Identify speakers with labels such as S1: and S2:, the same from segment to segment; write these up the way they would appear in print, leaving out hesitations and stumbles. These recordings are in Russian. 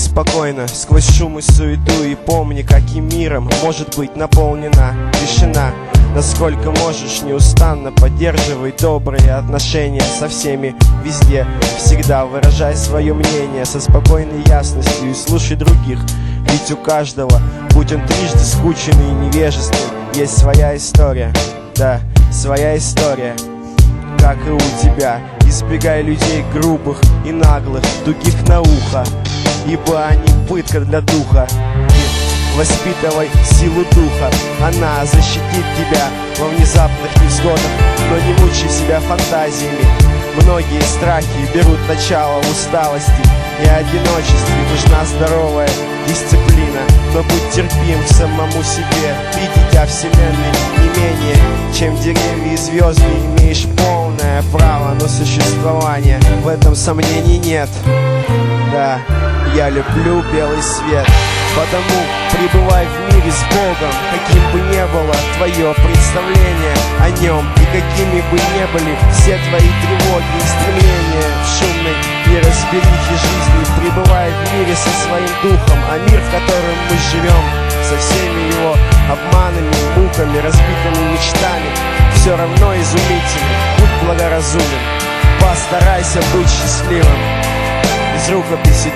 S1: спокойно сквозь шум и суету, и помни, как и миром может быть наполнена тишина. Насколько можешь, неустанно поддерживай добрые отношения со всеми везде. Всегда выражай свое мнение со спокойной ясностью и слушай других. Ведь у каждого, будь он трижды скучен и невежественен, есть своя история. Да, своя история, как и у тебя. Избегай людей грубых и наглых, тугих на ухо, ибо они пытка для духа. Воспитывай силу духа, она защитит тебя во внезапных невзгодах. Но не мучай себя фантазиями. Многие страхи берут начало в усталости и одиночестве. Нужна здоровая дисциплина, но будь терпим к самому себе. Ведь дитя вселенной не менее, чем деревья и звезды. Имеешь полное право на существование, в этом сомнений нет. Да, я люблю белый свет, потому пребывай в мире с Богом, каким бы ни было твое представление о нем, и какими бы ни были все твои тревоги и стремления в шумной неразберихе жизни. Пребывай в мире со своим духом, а мир, в котором мы живем, со всеми его обманами, муками, разбитыми мечтами, все равно изумительный. Будь благоразумен, постарайся быть счастливым. Из рукописи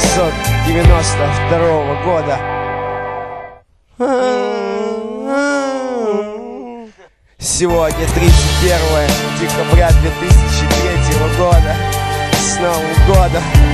S1: 1692 года. Сегодня 31 декабря 2003 года. С Новым годом!